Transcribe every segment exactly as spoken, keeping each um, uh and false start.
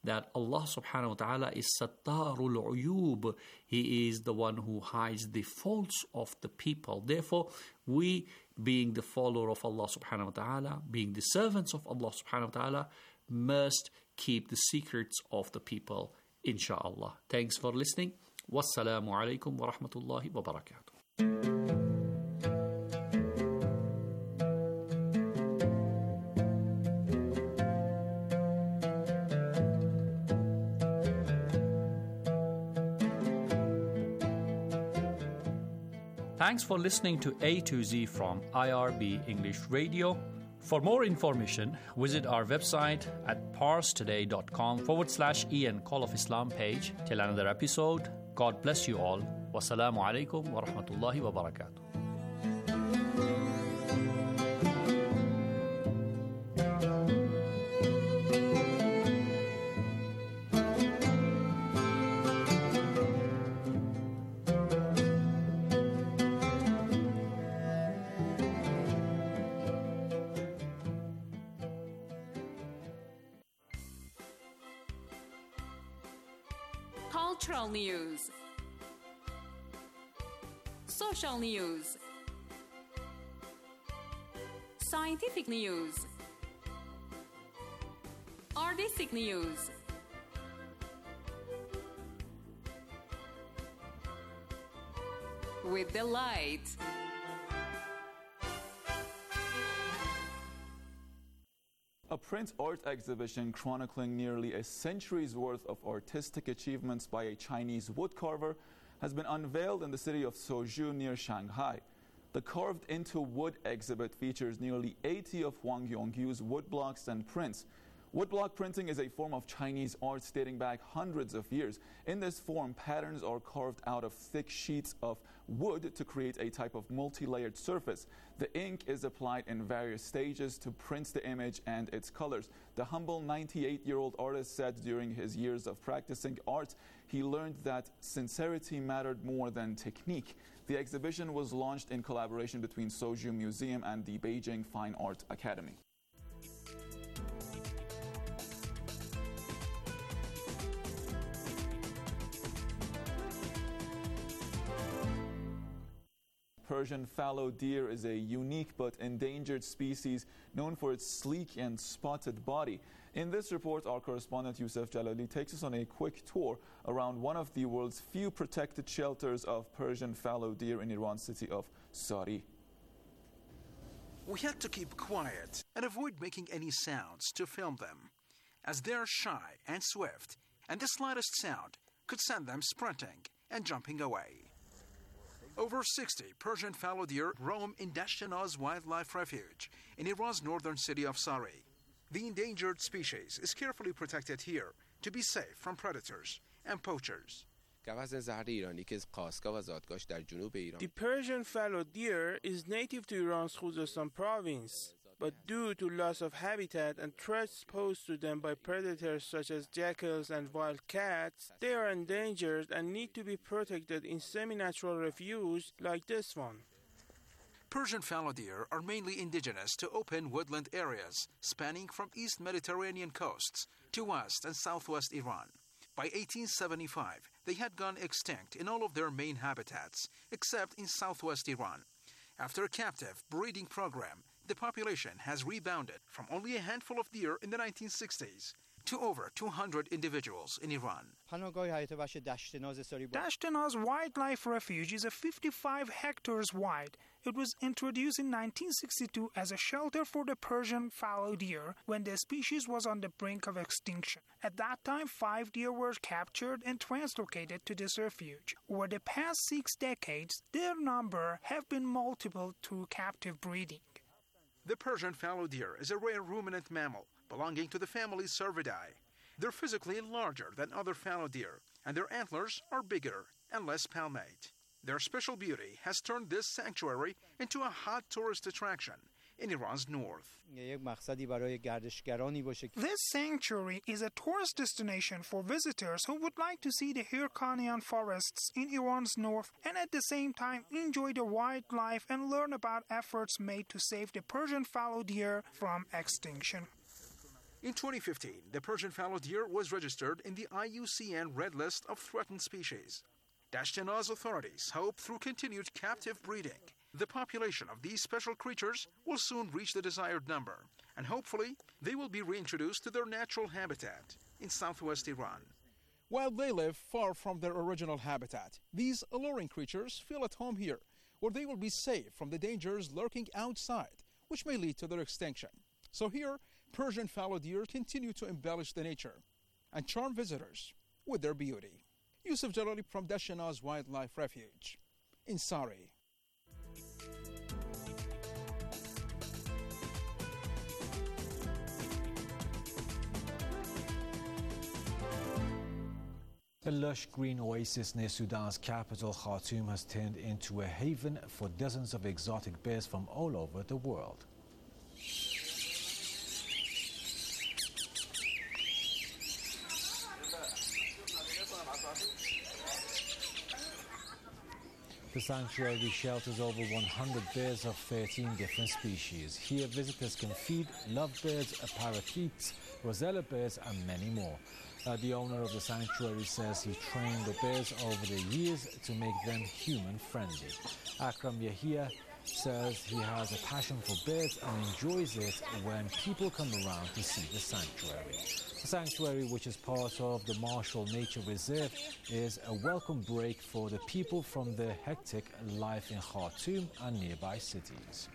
that Allah subhanahu wa ta'ala is Sattarul Uyub. He is the one who hides the faults of the people. Therefore, we, being the follower of Allah subhanahu wa ta'ala, being the servants of Allah subhanahu wa ta'ala, must keep the secrets of the people, insha'Allah. Thanks for listening. Wassalamu alaikum wa rahmatullahi wa barakatuh. Thanks for listening to A to Z from I R B English Radio. For more information, visit our website at parstoday.com forward slash Ian Call of Islam page. Till another episode, God bless you all. Wassalamu alaikum wa rahmatullahi wa barakatuh. Cultural news, social news, scientific news, artistic news, with delight. A print art exhibition chronicling nearly a century's worth of artistic achievements by a Chinese woodcarver has been unveiled in the city of Suzhou near Shanghai. The Carved into Wood exhibit features nearly eighty of Huang Yongyu's woodblocks and prints. Woodblock printing is a form of Chinese art dating back hundreds of years. In this form, patterns are carved out of thick sheets of wood to create a type of multi-layered surface. The ink is applied in various stages to print the image and its colors. The humble ninety-eight-year-old artist said during his years of practicing art, he learned that sincerity mattered more than technique. The exhibition was launched in collaboration between Suzhou Museum and the Beijing Fine Art Academy. Persian fallow deer is a unique but endangered species known for its sleek and spotted body. In this report, our correspondent Youssef Jalali takes us on a quick tour around one of the world's few protected shelters of Persian fallow deer in Iran's city of Sari. We had to keep quiet and avoid making any sounds to film them, as they are shy and swift, and the slightest sound could send them sprinting and jumping away. Over sixty Persian fallow deer roam in Dashtanaz Wildlife Refuge in Iran's northern city of Sari. The endangered species is carefully protected here to be safe from predators and poachers. The Persian fallow deer is native to Iran's Khuzestan province, but due to loss of habitat and threats posed to them by predators such as jackals and wild cats, they are endangered and need to be protected in semi-natural refuge like this one. Persian fallow deer are mainly indigenous to open woodland areas spanning from East Mediterranean coasts to west and southwest Iran. By eighteen seventy-five, they had gone extinct in all of their main habitats, except in southwest Iran. After a captive breeding program, the population has rebounded from only a handful of deer in the nineteen sixties to over two hundred individuals in Iran. Dashtanaz Wildlife Refuge is a fifty-five hectares wide. It was introduced in nineteen sixty-two as a shelter for the Persian fallow deer when the species was on the brink of extinction. At that time, five deer were captured and translocated to this refuge. Over the past six decades, their number have been multiplied through captive breeding. The Persian fallow deer is a rare ruminant mammal belonging to the family Cervidae. They're physically larger than other fallow deer, and their antlers are bigger and less palmate. Their special beauty has turned this sanctuary into a hot tourist attraction in Iran's north. This sanctuary is a tourist destination for visitors who would like to see the Hyrkanian forests in Iran's north and at the same time enjoy the wildlife and learn about efforts made to save the Persian fallow deer from extinction. In twenty fifteen, the Persian fallow deer was registered in the I U C N Red List of Threatened Species. Dashtenaz authorities hope through continued captive breeding, the population of these special creatures will soon reach the desired number, and hopefully they will be reintroduced to their natural habitat in southwest Iran. While they live far from their original habitat, these alluring creatures feel at home here, where they will be safe from the dangers lurking outside, which may lead to their extinction. So here, Persian fallow deer continue to embellish the nature and charm visitors with their beauty. Yusuf Jalali from Dashtenaz Wildlife Refuge in Sari. The lush green oasis near Sudan's capital, Khartoum, has turned into a haven for dozens of exotic birds from all over the world. The sanctuary shelters over one hundred birds of thirteen different species. Here, visitors can feed lovebirds, parakeets, rosella birds, and many more. Uh, the owner of the sanctuary says he trained the birds over the years to make them human-friendly. Akram Yahia says he has a passion for birds and enjoys it when people come around to see the sanctuary. The sanctuary, which is part of the Marshall Nature Reserve, is a welcome break for the people from the hectic life in Khartoum and nearby cities.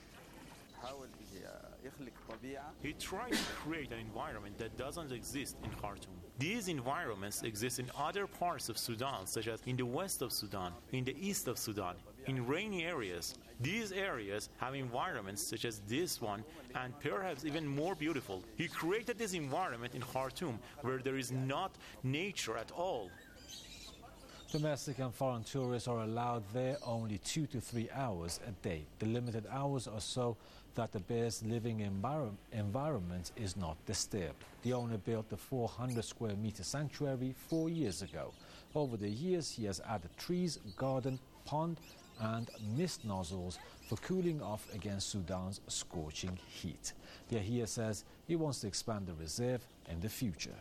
He tried to create an environment that doesn't exist in Khartoum. These environments exist in other parts of Sudan, such as in the west of Sudan, in the east of Sudan, in rainy areas. These areas have environments such as this one, and perhaps even more beautiful. He created this environment in Khartoum where there is not nature at all. Domestic and foreign tourists are allowed there only two to three hours a day. The limited hours are so that the bear's living envir- environment is not disturbed. The owner built the four hundred square meter sanctuary four years ago. Over the years, he has added trees, garden, pond, and mist nozzles for cooling off against Sudan's scorching heat. Yahia says he wants to expand the reserve in the future.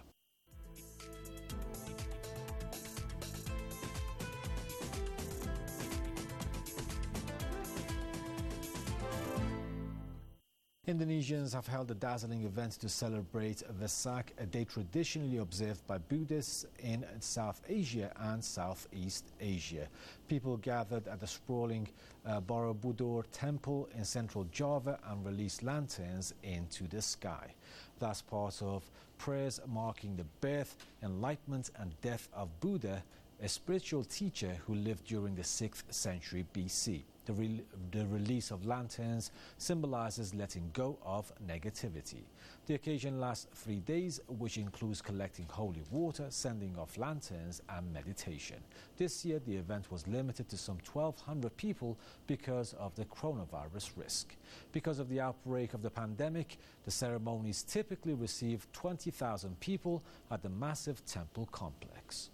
Indonesians have held a dazzling event to celebrate Vesak, a day traditionally observed by Buddhists in South Asia and Southeast Asia. People gathered at the sprawling uh, Borobudur temple in central Java and released lanterns into the sky. That's part of prayers marking the birth, enlightenment and death of Buddha, a spiritual teacher who lived during the sixth century B C. The, re- the release of lanterns symbolizes letting go of negativity. The occasion lasts three days, which includes collecting holy water, sending off lanterns, and meditation. This year, the event was limited to some twelve hundred people because of the coronavirus risk. Because of the outbreak of the pandemic, the ceremonies typically receive twenty thousand people at the massive temple complex.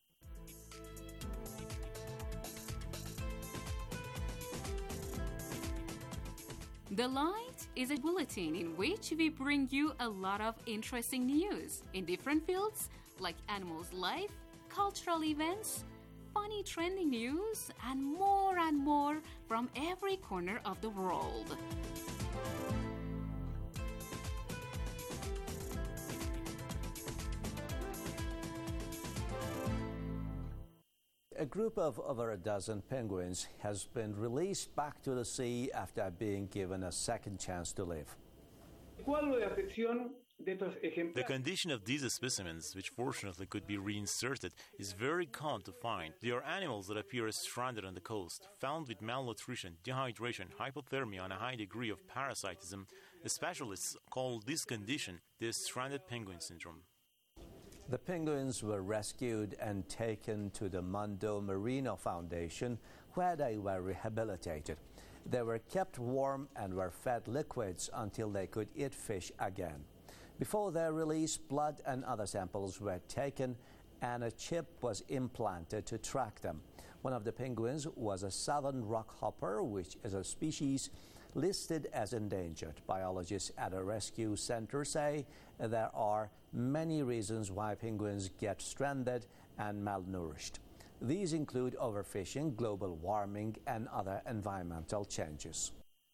The Light is a bulletin in which we bring you a lot of interesting news in different fields like animals' life, cultural events, funny trending news, and more and more from every corner of the world. A group of over a dozen penguins has been released back to the sea after being given a second chance to live. The condition of these specimens, which fortunately could be reinserted, is very common to find. They are animals that appear stranded on the coast, found with malnutrition, dehydration, hypothermia, and a high degree of parasitism. Specialists call this condition the stranded penguin syndrome. The penguins were rescued and taken to the Mondo Marino Foundation, where they were rehabilitated. They were kept warm and were fed liquids until they could eat fish again. Before their release, blood and other samples were taken and a chip was implanted to track them. One of the penguins was a southern rockhopper, which is a species listed as endangered. Biologists at a rescue center say there are many reasons why penguins get stranded and malnourished. These include overfishing, global warming, and other environmental changes.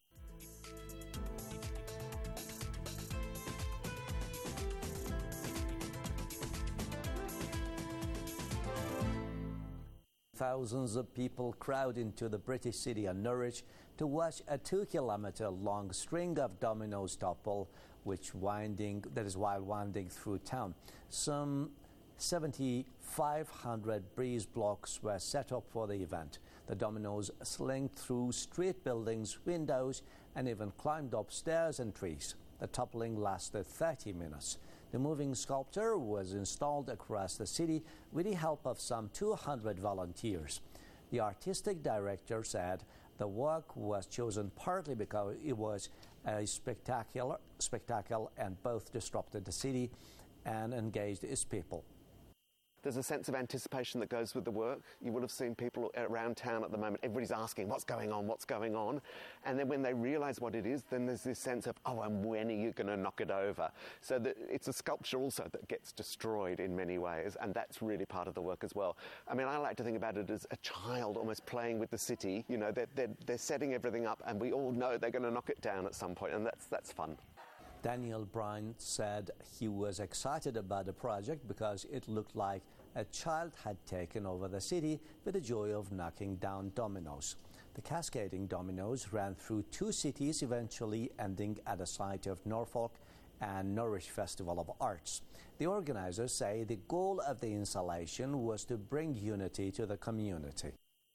Thousands of people crowd into the British city of Norwich to watch a two-kilometer-long string of dominoes topple, which winding that is while winding through town. Some seven thousand five hundred breeze blocks were set up for the event. The dominoes slinked through street buildings, windows, and even climbed up stairs and trees. The toppling lasted thirty minutes. The moving sculpture was installed across the city with the help of some two hundred volunteers. The artistic director said the work was chosen partly because it was a spectacular spectacle and both disrupted the city and engaged its people. There's a sense of anticipation that goes with the work. You would have seen people around town at the moment, everybody's asking, what's going on, what's going on? And then when they realise what it is, then there's this sense of, oh, and when are you going to knock it over? So that it's a sculpture also that gets destroyed in many ways, and that's really part of the work as well. I mean, I like to think about it as a child almost playing with the city. You know, they're, they're, they're setting everything up, and we all know they're going to knock it down at some point, and that's, that's fun. Daniel Bryan said he was excited about the project because it looked like a child had taken over the city with the joy of knocking down dominoes. The cascading dominoes ran through two cities, eventually ending at the site of Norfolk and Norwich Festival of Arts. The organizers say the goal of the installation was to bring unity to the community.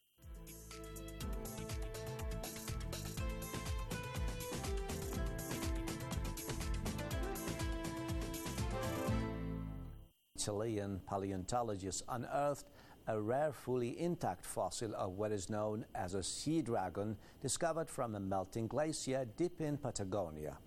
Chilean paleontologists unearthed a rare fully intact fossil of what is known as a sea dragon discovered from a melting glacier deep in Patagonia.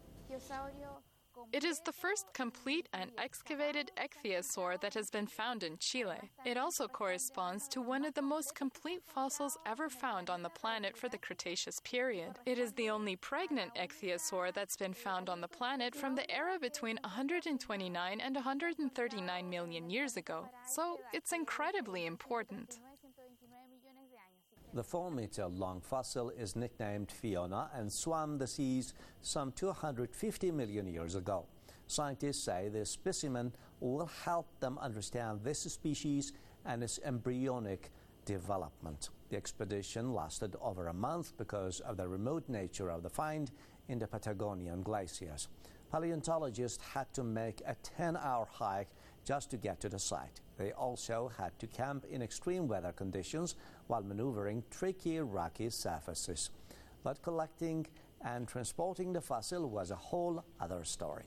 It is the first complete and excavated ichthyosaur that has been found in Chile. It also corresponds to one of the most complete fossils ever found on the planet for the Cretaceous period. It is the only pregnant ichthyosaur that's been found on the planet from the era between one hundred twenty-nine and one hundred thirty-nine million years ago. So it's incredibly important. The four-meter-long fossil is nicknamed Fiona and swam the seas some two hundred fifty million years ago. Scientists say this specimen will help them understand this species and its embryonic development. The expedition lasted over a month because of the remote nature of the find in the Patagonian glaciers. Paleontologists had to make a ten-hour hike just to get to the site. They also had to camp in extreme weather conditions while maneuvering tricky, rocky surfaces. But collecting and transporting the fossil was a whole other story.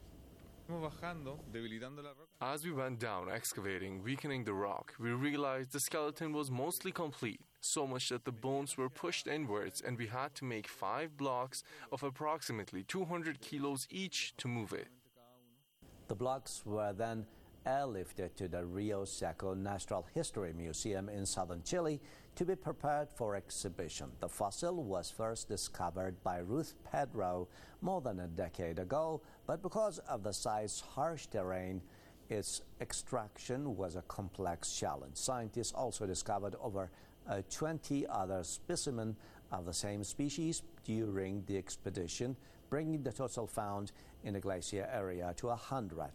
As we went down excavating, weakening the rock, we realized the skeleton was mostly complete, so much that the bones were pushed inwards and we had to make five blocks of approximately two hundred kilos each to move it. The blocks were then airlifted to the Rio Seco Natural History Museum in southern Chile to be prepared for exhibition. The fossil was first discovered by Ruth Pedro more than a decade ago, but because of the site's harsh terrain, its extraction was a complex challenge. Scientists also discovered over uh, twenty other specimens of the same species during the expedition, bringing the total found in the glacier area to one hundred.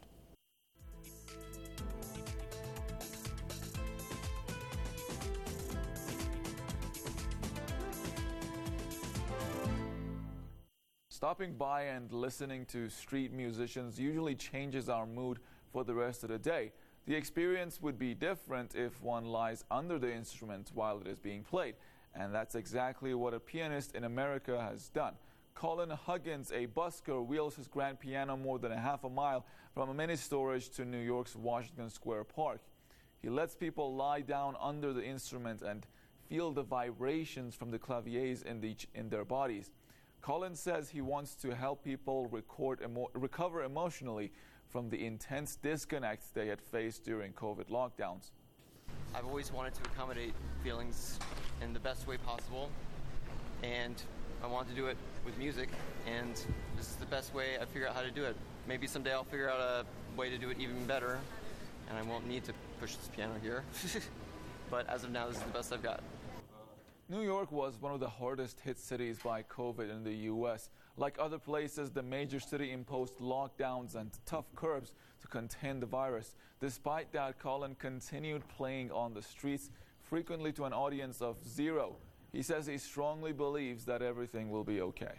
Stopping by and listening to street musicians usually changes our mood for the rest of the day. The experience would be different if one lies under the instrument while it is being played, and that's exactly what a pianist in America has done. Colin Huggins, a busker, wheels his grand piano more than a half a mile from a mini storage to New York's Washington Square Park. He lets people lie down under the instrument and feel the vibrations from the claviers in, the, in their bodies. Colin says he wants to help people record emo- recover emotionally from the intense disconnect they had faced during COVID lockdowns. I've always wanted to accommodate feelings in the best way possible, and I wanted to do it with music, and this is the best way I figure out how to do it. Maybe someday I'll figure out a way to do it even better, and I won't need to push this piano here. But as of now, this is the best I've got. New York was one of the hardest hit cities by COVID in the U S. Like other places, the major city imposed lockdowns and tough curbs to contain the virus. Despite that, Colin continued playing on the streets, frequently to an audience of zero. He says he strongly believes that everything will be okay.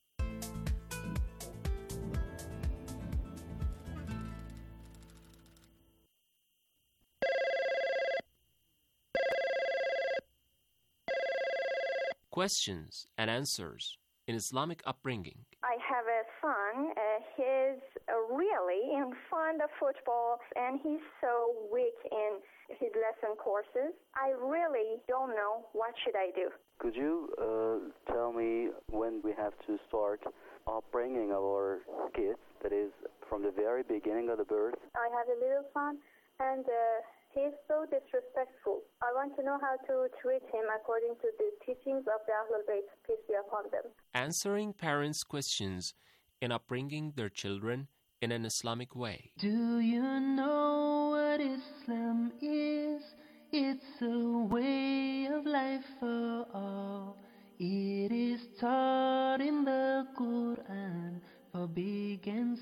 Questions and answers in Islamic upbringing. I have a son. Uh, he's uh, really in fond of football, and he's so weak in his lesson courses. I really don't know what should I do. Could you uh, tell me when we have to start upbringing our kids? That is, from the very beginning of the birth. I have a little son, and uh, he's so disrespectful. I want to know how to treat him according to the teachings of the Ahlul Bayt, peace be upon them. Answering parents' questions in upbringing their children in an Islamic way. Do you know what Islam is? It's a way of life for all. It is taught in the Quran for big and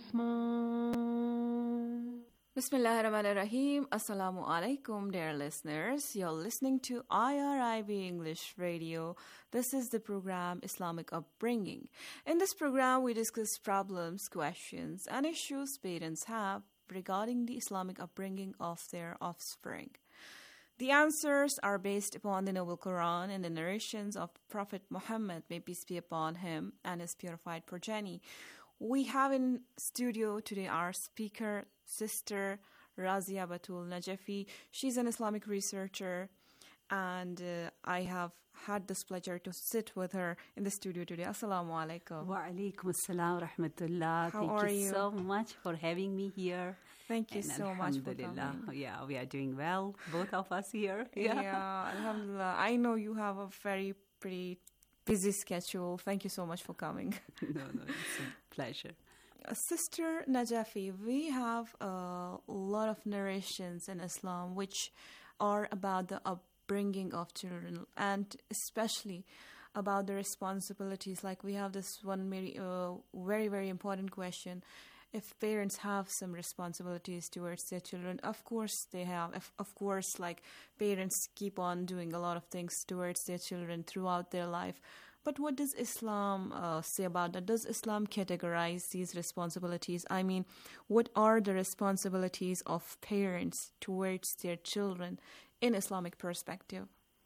small. Bismillahirrahmanirrahim. Assalamu alaikum, dear listeners. You're listening to I R I B English Radio. This is the program Islamic Upbringing. In this program, we discuss problems, questions, and issues parents have regarding the Islamic upbringing of their offspring. The answers are based upon the Noble Quran and the narrations of Prophet Muhammad, may peace be upon him, and his purified progeny. We have in studio today our speaker, Sister Razia Batul Najafi. She's an Islamic researcher, and uh, I have had this pleasure to sit with her in the studio today. Assalamu alaikum. Wa alaikum assalam wa rahmatullah. How Thank are you you? so much for having me here. Thank you and so much for alhamdulillah. coming. Yeah, we are doing well, both of us here. Yeah, yeah, alhamdulillah. I know you have a very pretty busy schedule. Thank you so much for coming. No, no, it's a pleasure. Uh, Sister Najafi, we have a lot of narrations in Islam which are about the upbringing of children, and especially about the responsibilities. Like we have this one very, uh, very, very important question. If parents have some responsibilities towards their children, of course they have. Of, of course, like parents keep on doing a lot of things towards their children throughout their life. But what does Islam uh, say about that? Does Islam categorize these responsibilities? I mean, what are the responsibilities of parents towards their children in Islamic perspective?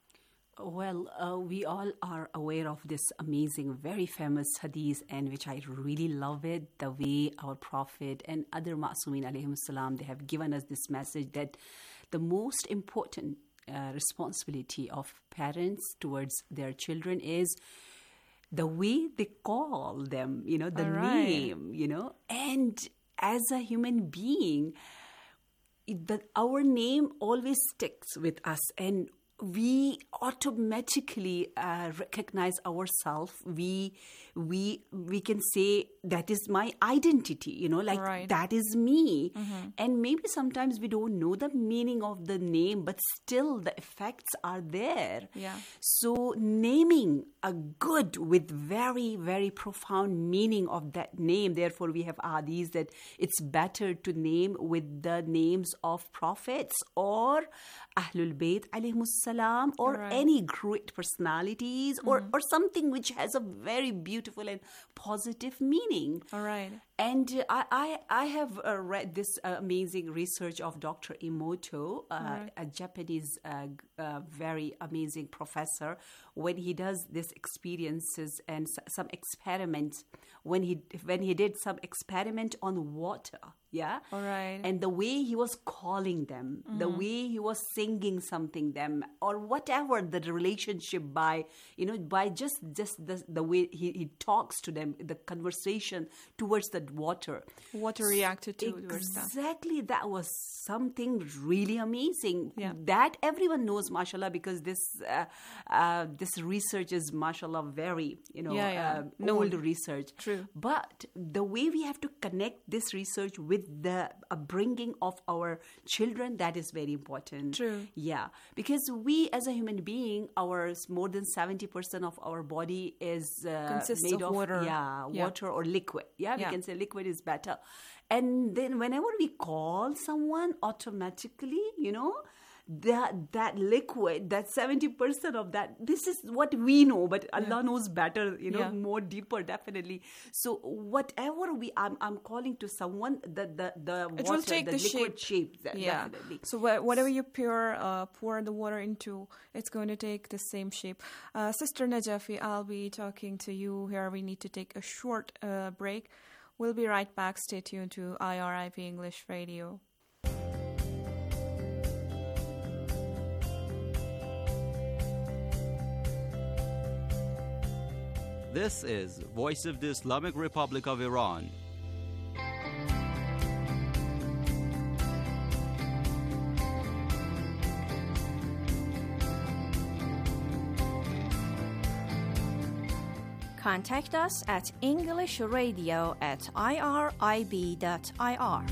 Well, uh, we all are aware of this amazing, very famous hadith, and which I really love it, the way our Prophet and other Ma'sumin alayhim salam, they have given us this message that the most important uh, responsibility of parents towards their children is the way they call them, you know, the All right. name, you know, and as a human being, it, the, our name always sticks with us, and we automatically uh, recognize ourselves. We we we can say that is my identity, you know, like Right. that is me. Mm-hmm. And maybe sometimes we don't know the meaning of the name, but still the effects are there. Yeah. So naming a good with very, very profound meaning of that name. Therefore, we have hadiths that it's better to name with the names of prophets or Ahlul Bayt alayhimus salam, or Right. any great personalities, or, or something which has a very beautiful and positive meaning. All right. And uh, I, I, I have uh, read this uh, amazing research of Doctor Emoto, uh, Alright. a Japanese uh, g- uh, very amazing professor, when he does these experiences and s- some experiments, when he when he did some experiment on water, yeah? All right. And the way he was calling them, the Mhm. way he was singing something them, or whatever the relationship by, you know, by just, just the, the way he, he talks to them, the conversation towards that water. Water reacted to towards that. Exactly. That was something really amazing. Yeah. That everyone knows, mashallah, because this uh, uh, this research is, mashallah, very, you know, Yeah, yeah. uh, No old one- research. True. But the way we have to connect this research with the upbringing of our children, that is very important. True. Yeah, because we as a human being, our more than seventy percent of our body is uh, Consists made of of water. Yeah, Yeah. water or liquid. Yeah, we Yeah. can say liquid is better. And then whenever we call someone, automatically, you know, that that liquid, that seventy percent of that, this is what we know, but Allah Yeah. knows better, you know, Yeah. more deeper, definitely. So whatever we, I'm, I'm calling to someone, the the the It water, will take the, the liquid shape. shape, that- Yeah. definitely. So wha- whatever you pour, uh, pour the water into, it's going to take the same shape. Uh, Sister Najafi, I'll be talking to you here. We need to take a short uh, break. We'll be right back. Stay tuned to I R I B English Radio. This is Voice of the Islamic Republic of Iran. Contact us at englishradio at irib dot I R.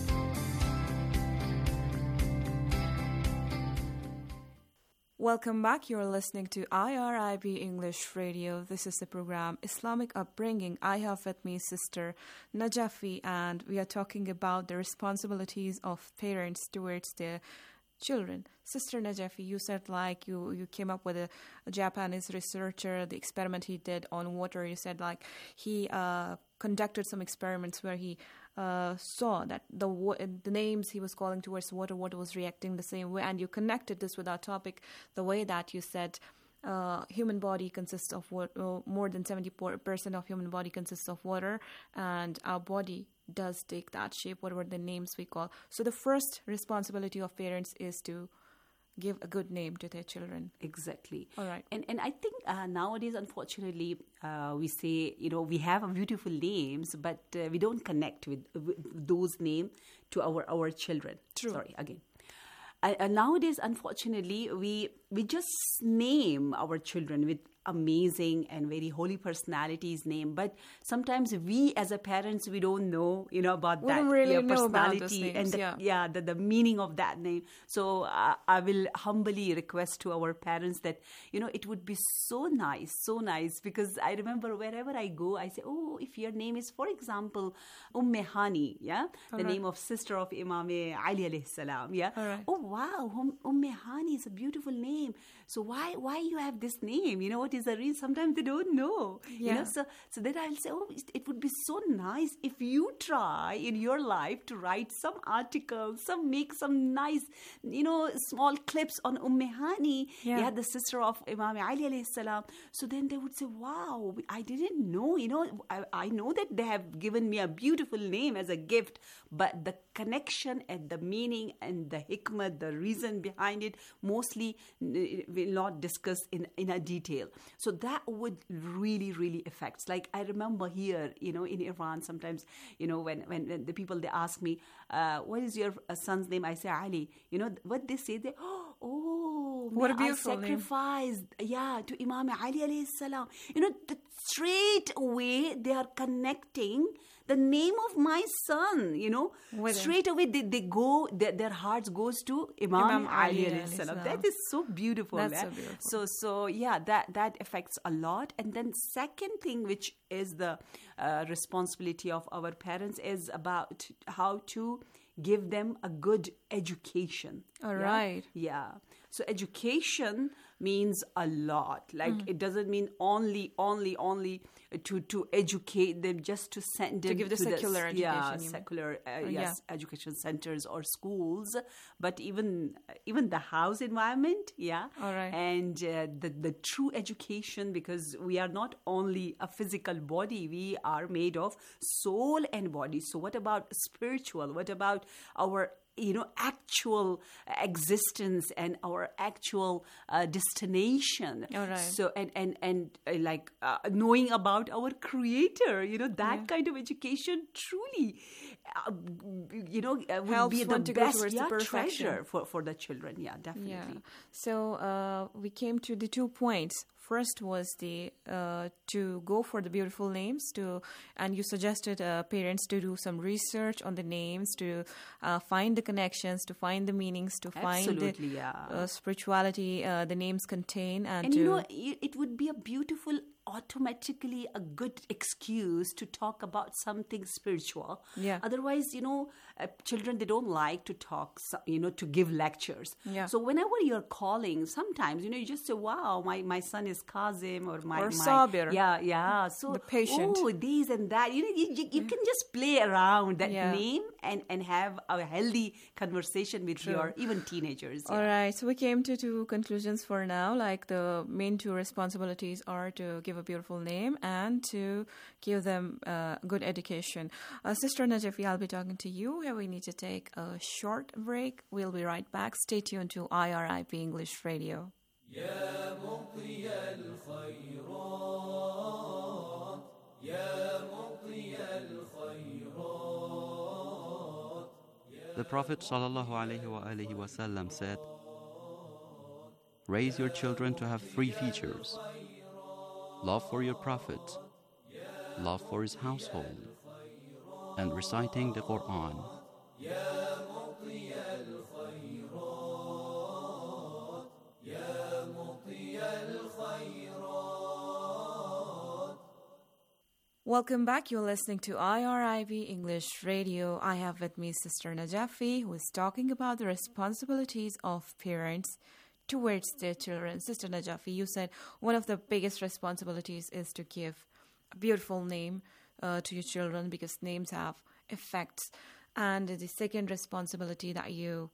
Welcome back. You're listening to I R I B English Radio. This is the program Islamic Upbringing. I have with me Sister Najafi, and we are talking about the responsibilities of parents towards their children. Sister Najafi, you said like you, you came up with a, a Japanese researcher, the experiment he did on water. You said like he uh, conducted some experiments where he uh, saw that the wa- the names he was calling towards water, water was reacting the same way. And you connected this with our topic the way that you said uh, human body consists of what uh, more than seventy percent of human body consists of water, and our body does take that shape, whatever the names we call. So the first responsibility of parents is to give a good name to their children. Exactly. All right. And and I think uh, nowadays, unfortunately, uh, we say, you know, we have beautiful names, but uh, we don't connect with, with those names to our, our children. True. Sorry, again. Uh, uh, nowadays, unfortunately, we we just name our children with amazing and very holy personalities name, but sometimes we as a parents, we don't know, you know, about We that don't really yeah, know about those personality names, and the, yeah. yeah, the, the meaning of that name. So uh, I will humbly request to our parents that, you know, it would be so nice, so nice, because I remember wherever I go, I say, oh, if your name is, for example, Umm Hani, yeah, the All right. name of sister of Imam Ali alayhi salam, yeah. All right. Oh wow, Umm Umm Hani is a beautiful name. So why why you have this name? You know, what is the reason? Sometimes they don't know. You Yeah. know, so so then I'll say, oh, it, it would be so nice if you try in your life to write some articles, some make some nice, you know, small clips on Umm Hani, Yeah. yeah, the sister of Imam Ali alayhi salam. So then they would say, wow, I didn't know. You know, I, I know that they have given me a beautiful name as a gift, but the connection and the meaning and the hikmah, the reason behind it, mostly n- will not discuss in, in a detail. So that would really, really affect. Like I remember here, you know, in Iran, sometimes, you know, when, when, when the people, they ask me, uh, what is your uh, son's name? I say Ali. You know, what they say, they, oh, What a may I beautiful name. sacrifice, yeah, to Imam Ali alayhi salam. You know, the, straight away they are connecting the name of my son, you know, With him. straight away they, they go, their, their hearts goes to Imam, Imam Ali Ali alayhi alayhi salam. salam. That is so beautiful. That's eh? so beautiful. So, so yeah, that, that affects a lot. And then second thing, which is the uh, responsibility of our parents, is about how to give them a good education. All yeah? right. Yeah. So education means a lot. Like Mm. it doesn't mean only, only, only to to educate them, just to send To them give the secular s- yeah, education, you mean. secular uh, Uh, yes, education centers or schools, but even even the house environment, yeah. All right. And uh, the the true education, because we are not only a physical body, we are made of soul and body. So what about spiritual? What about our you know, actual existence and our actual uh, destination. All right. So, and, and, and uh, like uh, knowing about our creator, you know, that Yeah. kind of education truly, uh, you know, uh, would Helps be the one to go best towards the yeah, perfection. treasure for, for the children. Yeah, definitely. Yeah. So uh, we came to the two points. First was the uh, to go for the beautiful names, to and you suggested uh, parents to do some research on the names, to uh, find the connections, to find the meanings, to find Absolutely, the yeah. uh, spirituality uh, the names contain, and, And to you know, it it would be a beautiful, automatically a good excuse to talk about something spiritual. Yeah. Otherwise, you know, uh, children, they don't like to talk, so- you know, to give lectures. Yeah. So whenever you're calling, sometimes, you know, you just say, wow, my, my son is Kazim or my... Or my Sabir. Yeah, yeah. So, The patient. oh, these and that. You know, you, you, you can just play around that Yeah. name and, and have a healthy conversation with True. your even teenagers. All right, so we came to two conclusions for now. Like the main two responsibilities are to give a beautiful name and to give them uh, good education. Uh, Sister Najafi, I'll be talking to you. Here we need to take a short break. We'll be right back. Stay tuned to I R I B English Radio. يا مطي الخيرات يا مطي الخيرات. The Prophet ﷺ said, raise your children to have three features: love for your Prophet, love for his household, and reciting the Quran. يا مطي الخيرات يا مطي الخيرات. Welcome back. You're listening to I R I B English Radio. I have with me Sister Najafi, who is talking about the responsibilities of parents towards their children. Sister Najafi, you said one of the biggest responsibilities is to give a beautiful name uh, to your children, because names have effects. And the second responsibility that you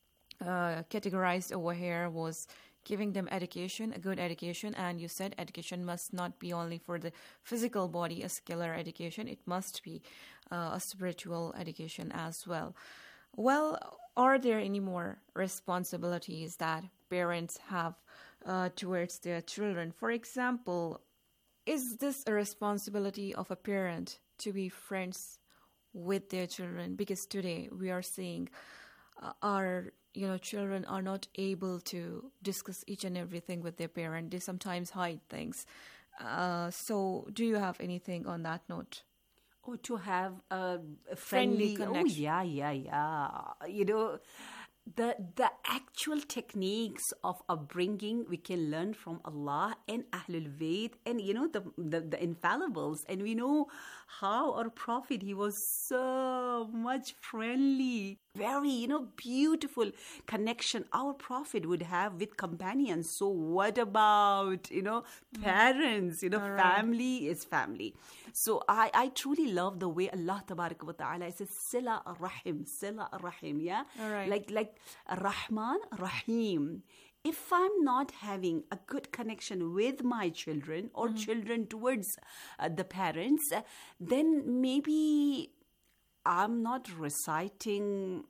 uh, categorized over here was giving them education, a good education. And you said education must not be only for the physical body, a secular education. It must be uh, a spiritual education as well. Well, are there any more responsibilities that parents have uh, towards their children? For example, is this a responsibility of a parent to be friends with their children? Because today we are seeing uh, our you know children are not able to discuss each and everything with their parent. They sometimes hide things. Uh, so do you have anything on that note? Oh, to have a, a Friendly friendly, connection. Oh, yeah, yeah, yeah. You know, the the actual techniques of upbringing we can learn from Allah and Ahlul Bayt and, you know, the, the, the infallibles. And we know how our Prophet, he was so much friendly. Very, you know, beautiful connection our Prophet would have with companions. So what about, you know, parents? You know, All right. family is family. So I, I truly love the way Allah Tabaraka wa Ta'ala says Sila Rahim, Sila Rahim, yeah? All right. Like, like Rahman, Rahim. If I'm not having a good connection with my children or children towards uh, the parents, uh, then maybe I'm not reciting,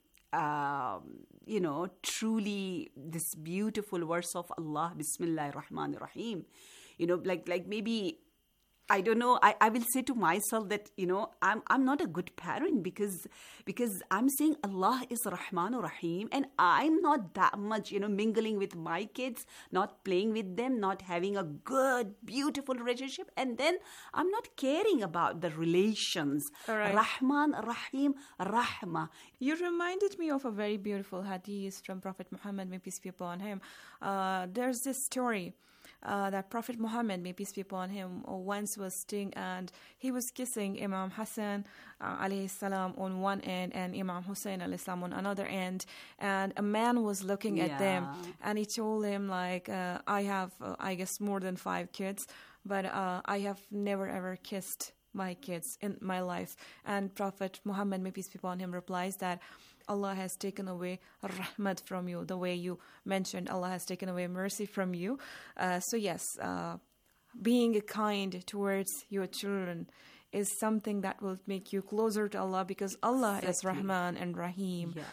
um, you know, truly this beautiful verse of Allah, Bismillahir Rahmanir Rahim. You know, like like maybe, I don't know, I, I will say to myself that, you know, I'm I'm not a good parent because because I'm saying Allah is Rahmanur Rahim and I'm not that much, you know, mingling with my kids, not playing with them, not having a good, beautiful relationship. And then I'm not caring about the relations. All right. Rahman, Rahim, Rahma. You reminded me of a very beautiful hadith from Prophet Muhammad, may peace be upon him. Uh, there's this story uh, that Prophet Muhammad, may peace be upon him, once was sitting and he was kissing Imam Hassan uh, alayhi salam on one end and Imam Hussein alayhi salam on another end, and a man was looking at them Yeah. and he told him like, uh, I have, uh, I guess, more than five kids, but uh, I have never ever kissed my kids in my life. And Prophet Muhammad, may peace be upon him, replies that Allah has taken away rahmat from you, the way you mentioned Allah has taken away mercy from you. Uh, so yes, uh, being kind towards your children is something that will make you closer to Allah, because Allah is Exactly. Rahman and Rahim. Yeah.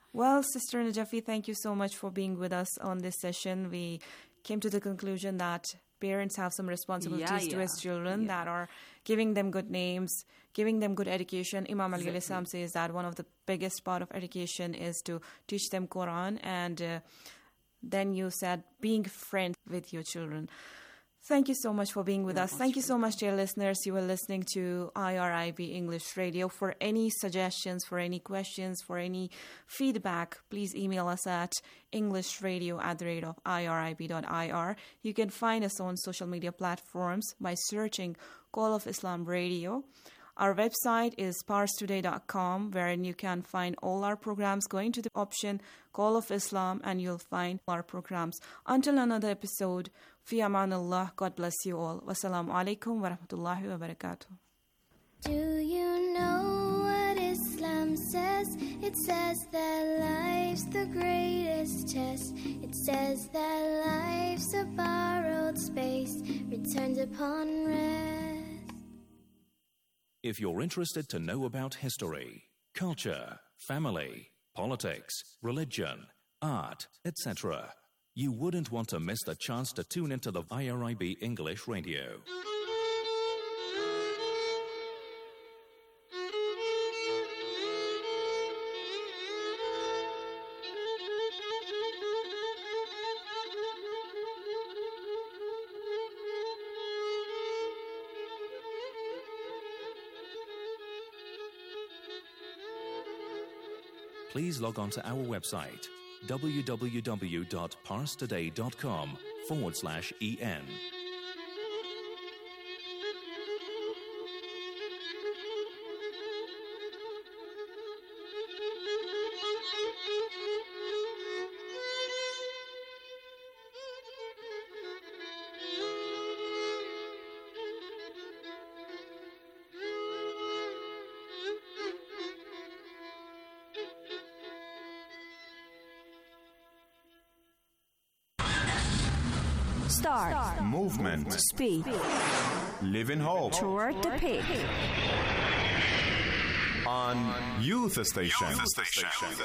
Well, Sister Najafi, thank you so much for being with us on this session. We came to the conclusion that parents have some responsibilities Yeah, to yeah. his children Yeah. that are giving them good names, giving them good education. Imam Ali alayhi salam says that one of the biggest part of education is to teach them Quran, and uh, then you said being friends with your children. Thank you so much for being with us. Thank you so much, dear listeners. You were listening to I R I B English Radio. For any suggestions, for any questions, for any feedback, please email us at englishradio at the rate of irib.ir. You can find us on social media platforms by searching Call of Islam Radio. Our website is pars today dot com, wherein you can find all our programs. Going to the option Call of Islam, and you'll find our programs. Until another episode, fi amanallah. God bless you all. Wassalamu alaikum wa rahmatullahi wa barakatuh. Do you know what Islam says? It says that life's the greatest test. It says that life's a borrowed space, returned upon rest. If you're interested to know about history, culture, family, politics, religion, art, et cetera, you wouldn't want to miss the chance to tune into the I R I B English Radio. Please log on to our website, www.parstoday.com forward slash en. Start. Movement. Speed. Live in hope. Toward the peak. On Youth Station. Youth Station.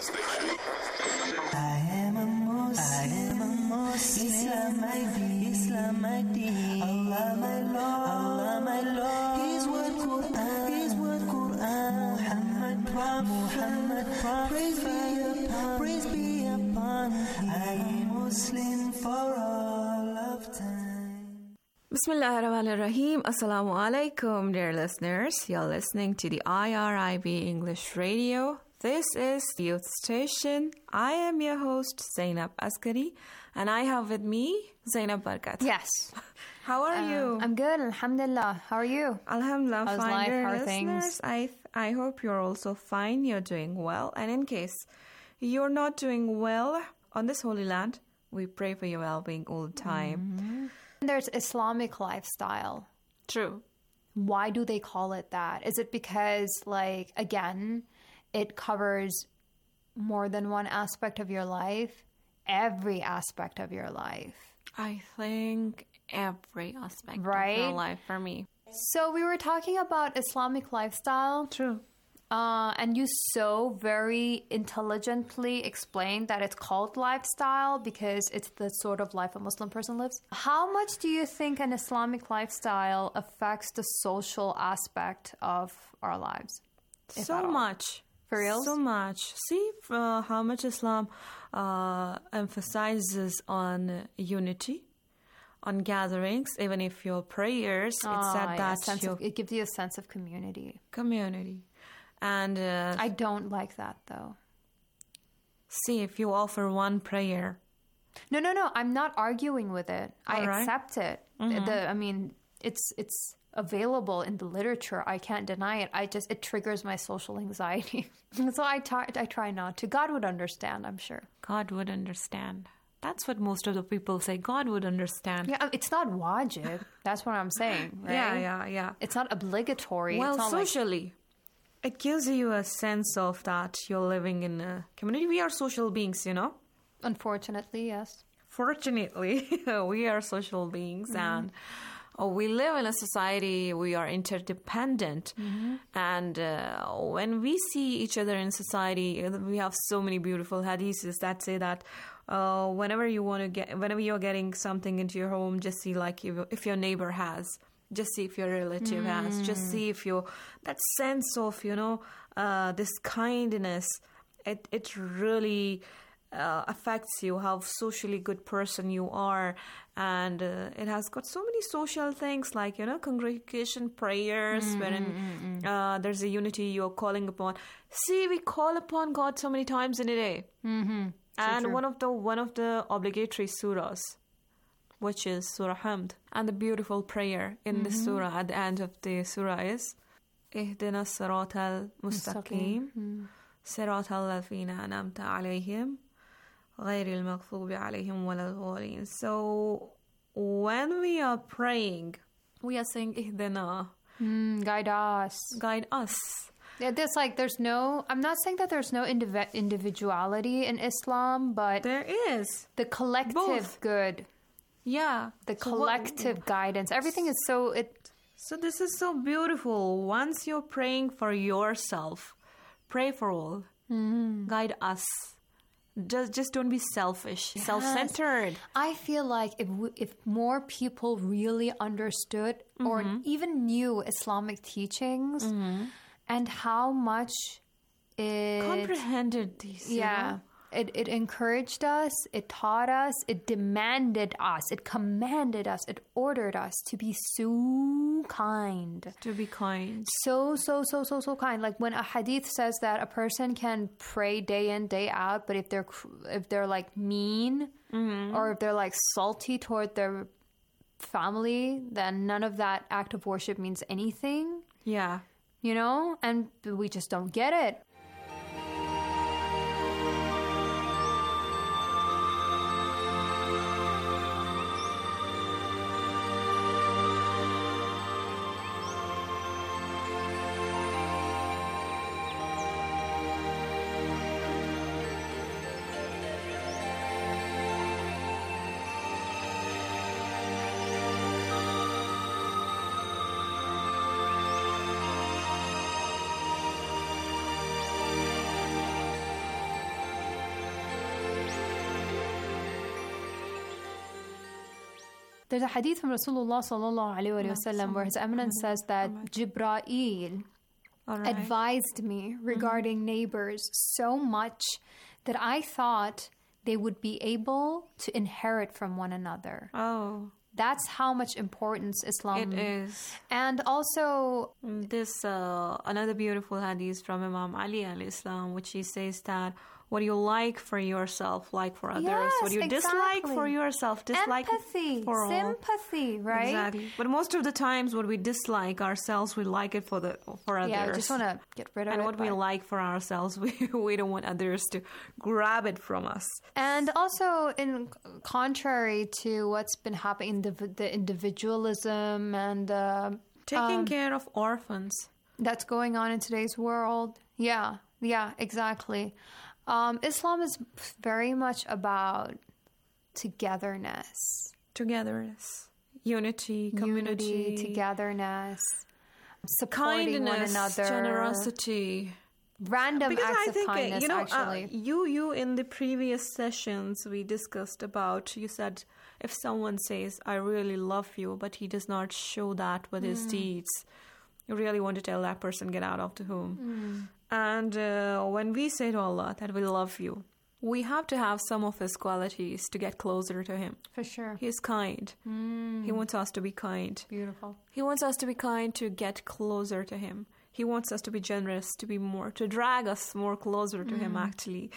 I am a Muslim. I am a Muslim. Islam my deen. Islam my deen. Allah my Lord. Allah my Lord. His word Quran. His word Quran. Muhammad Prophet. Muhammad Prophet. Praise be upon. Praise be upon. I am Muslim for all of time. Bismillahirrahmanirrahim. Assalamu alaikum, dear listeners. You're listening to the I R I B English Radio. This is Youth Station. I am your host, Zainab Askari, and I have with me Zainab Barkat. Yes. How are Uh, you? I'm good, alhamdulillah. How are you? Alhamdulillah, How's fine, life? dear How are listeners. things? I, I hope you're also fine. You're doing well. And in case you're not doing well on this holy land, we pray for your well-being all the time. Mm-hmm. There's Islamic lifestyle. True. Why do they call it that? Is it because, like, again, it covers more than one aspect of your life? Every aspect of your life. I think every aspect right? of your life for me. So we were talking about Islamic lifestyle. True. Uh, and you so very intelligently explained that it's called lifestyle because it's the sort of life a Muslim person lives. How much do you think an Islamic lifestyle affects the social aspect of our lives? if So at all? much. For real? So much. See uh, how much Islam uh, emphasizes on unity, on gatherings, even if your prayers, it's Ah, said yeah, that sense your of, it gives you a sense of community. community. And uh, I don't like that though. see, if you offer one prayer, No, no, no. I'm not arguing with it. I All right. accept it. Mhm. The, I mean, it's it's available in the literature. I can't deny it. I just it triggers my social anxiety, so I try I try not to. God would understand, I'm sure. God would understand. That's what most of the people say. God would understand. Yeah, it's not wajib. That's what I'm saying. Right? Yeah, yeah, yeah. It's not obligatory. Well, it's not like- socially, it gives you a sense of that you're living in a community. We are social beings, you know. Unfortunately, yes. Fortunately, we are social beings, Mhm. and oh, we live in a society, we are interdependent. Mm-hmm. And uh, when we see each other in society, we have so many beautiful hadiths that say that uh, whenever you want to get, whenever you're getting something into your home, just see like if, if your neighbor has, just see if your relative Mm. has, just see if you, that sense of, you know, uh, this kindness, it, it really uh, affects you, how socially good person you are. And uh, it has got so many social things like, you know, congregation prayers, Mm, wherein mm, mm, uh, there's a unity you're calling upon. See, we call upon God so many times in a day. Mm-hmm. And one of the one of the obligatory surahs, which is Surah Hamd, and the beautiful prayer in the Mhm. surah at the end of the surah is اهدنا الصراط المستقيم صراط الذين أنعمت عليهم غير المغضوب عليهم ولا الضالين. So when we are praying, we are saying اهدنا, Mm, guide us. guide us. Yeah, there's like there's no. I'm not saying that there's no indiv- individuality in Islam, but there is the collective Both. good. Yeah, the So what- collective guidance. Everything is so it. So this is so beautiful. Once you're praying for yourself, pray for all. Mm-hmm. Guide us. Just, just don't be selfish, Yes. self-centered. I feel like if w- if more people really understood or Mhm. even knew Islamic teachings and how much it Comprehended these. you yeah. know? It, it encouraged us, it taught us, it demanded us, it commanded us, it ordered us to be so kind. To be kind. So, so, so, so, so kind. Like when a hadith says that a person can pray day in, day out, but if they're, cr- if they're like mean Mhm. or if they're like salty toward their family, then none of that act of worship means anything, Yeah. you know? And we just don't get it. There's a hadith from Rasulullah sallallahu alaihi wasallam where His Eminence says that Jibreel All right. advised me regarding neighbors so much that I thought they would be able to inherit from one another. Oh. That's how much importance Islam It is. And also this uh, another beautiful hadith from Imam Ali alayhi salam, which he says that what you like for yourself, like for others. Yes, what you dislike exactly. for yourself, dislike empathy, for all. sympathy, right? Exactly. But most of the times, what we dislike ourselves, we like it for the for others. Yeah, we just want to get rid of and it. what we but- like for ourselves, we we don't want others to grab it from us. And also, in contrary to what's been happening, the, the individualism and uh, Taking um, care of orphans. that's going on in today's world. Yeah, yeah, exactly. Um, Islam is very much about togetherness, Togetherness, unity, community, unity, togetherness, supporting one kindness, another, generosity. random Because acts I of think, uh, kindness. you know, actually, uh, you you in the previous sessions we discussed about. You said if someone says, "I really love you," but he does not show that with his Mm. deeds, you really want to tell that person, "Get out of the home." Mm. And uh, when we say to Allah that we love you, we have to have some of His qualities to get closer to Him. for sure. He's kind. Mm. He wants us to be kind. Beautiful. He wants us to be kind to get closer to Him. He wants us to be generous, to be more, to drag us more closer to Him, Mm. actually.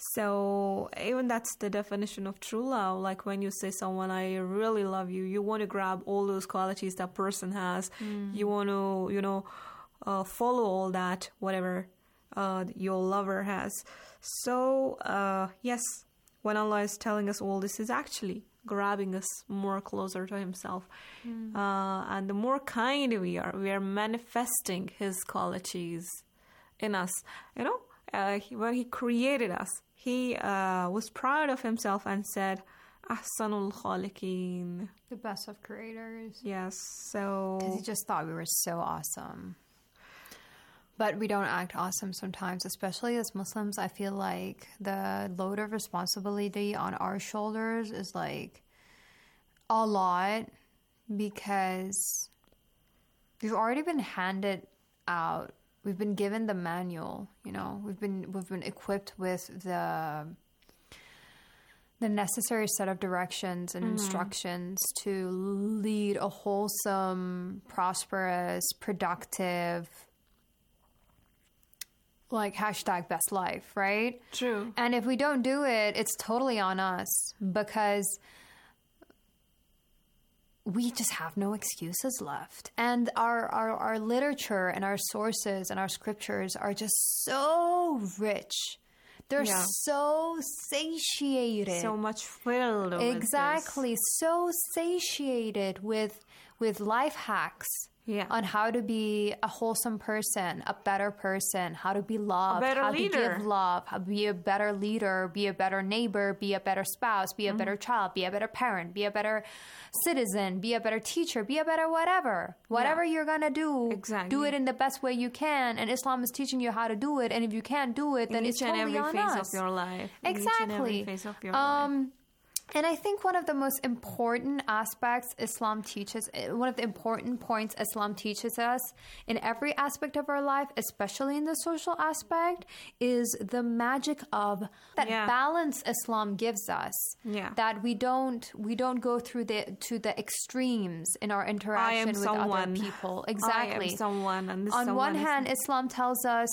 So even that's the definition of true love. Like when you say someone, I really love you, you want to grab all those qualities that person has. Mm. You want to, you know, uh, follow all that, whatever uh, your lover has. So, uh, yes, when Allah is telling us all this, is actually grabbing us more closer to Himself. Mm. Uh, and the more kind we are, we are manifesting His qualities in us. You know, uh, he, when He created us, He uh, was proud of Himself and said, Ahsanul Khaliqeen. The best of creators. Yes, so... Because he just thought we were so awesome. But we don't act awesome sometimes, especially as Muslims. I feel like the load of responsibility on our shoulders is like a lot because we've already been handed out. We've been given the manual, you know. We've been we've been equipped with the the necessary set of directions and mm-hmm. instructions to lead a wholesome, prosperous, productive, like hashtag best life, right? True. And if we don't do it, it's totally on us because we just have no excuses left. And our, our, our literature and our sources and our scriptures are just so rich. They're yeah. so satiated. So much filled with Exactly. this. So satiated with with life hacks. Yeah. On how to be a wholesome person, a better person, how to be loved, a better how leader. to give love, how to be a better leader, be a better neighbor, be a better spouse, be a mm-hmm. better child, be a better parent, be a better citizen, be a better teacher, be a better whatever. Whatever yeah. you're going to do, exactly. do it in the best way you can. And Islam is teaching you how to do it. And if you can't do it, then in it's each totally and every on phase us. of your life. Exactly. In each and every phase of your um, life. And I think one of the most important aspects Islam teaches, one of the important points Islam teaches us in every aspect of our life, especially in the social aspect, is the magic of that yeah. balance Islam gives us. Yeah. That we don't we don't go through the to the extremes in our interaction with someone. other people. Exactly. I am someone. And this On someone one hand, is... Islam tells us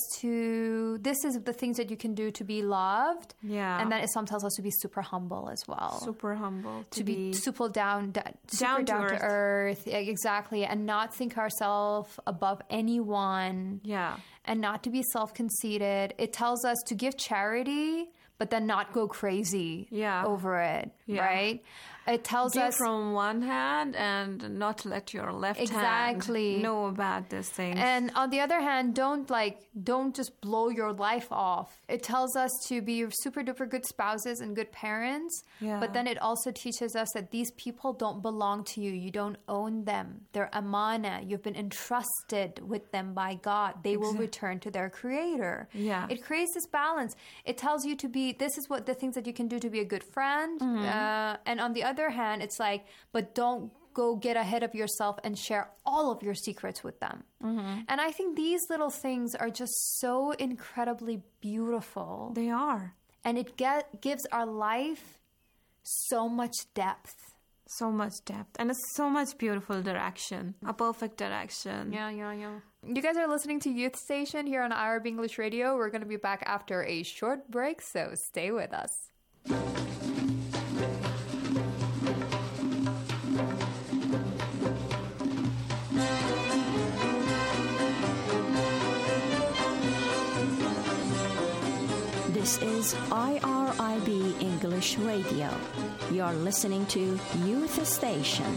to this is the things that you can do to be loved. Yeah. And then Islam tells us to be super humble as well. Super humble. To, to be, be super down, da, super down, down to, to earth. earth. Yeah, exactly. And not think ourselves above anyone. Yeah. And not to be self-conceited. It tells us to give charity, but then not go crazy yeah. over it, yeah. right? It tells Give us from one hand and not let your left exactly. hand know about this thing. And on the other hand, don't like don't just blow your life off. It tells us to be super duper good spouses and good parents. Yeah. But then it also teaches us that these people don't belong to you. You don't own them. They're amana. You've been entrusted with them by God. They will exactly. return to their creator. Yeah. It creates this balance. It tells you to be, this is what the things that you can do to be a good friend. Mm-hmm. Uh, and on the other hand, it's like, but don't go get ahead of yourself and share all of your secrets with them. Mm-hmm. And I think these little things are just so incredibly beautiful. They are. And it get, gives our life so much depth. So much depth. And it's so much beautiful direction. A perfect direction. Yeah, yeah, yeah. You guys are listening to Youth Station here on I R B English Radio. We're going to be back after a short break, so stay with us. This is I R I B English Radio. You're listening to Youth Station.